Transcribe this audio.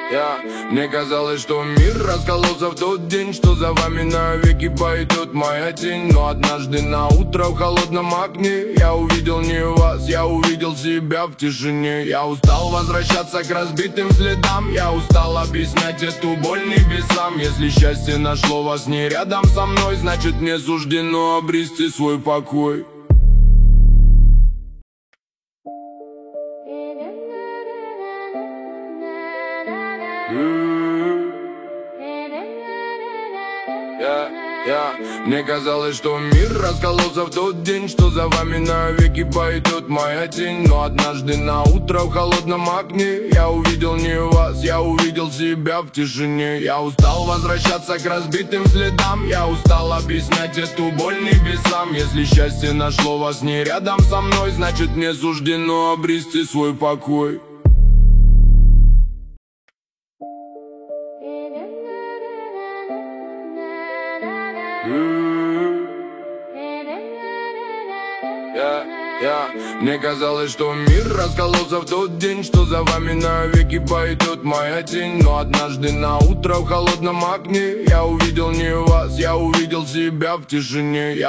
Мне казалось, что мир раскололся в тот день, что за вами навеки пойдет моя тень. Но однажды на утро в холодном окне я увидел не вас, я увидел себя в тишине. Я устал возвращаться к разбитым следам, я устал объяснять эту боль небесам. Если счастье нашло вас не рядом со мной, значит мне суждено обрести свой покой. Мне казалось, что мир раскололся в тот день, что за вами навеки пойдет моя тень. Но однажды на утро в холодном окне я увидел не вас, я увидел себя в тишине. Я устал возвращаться к разбитым следам, я устал объяснять эту боль небесам. Если счастье нашло вас не рядом со мной, значит мне суждено обрести свой покой. Мне казалось, что мир раскололся в тот день, что за вами навеки пойдет моя тень. Но однажды на утро в холодном окне я увидел не вас, я увидел себя в тишине.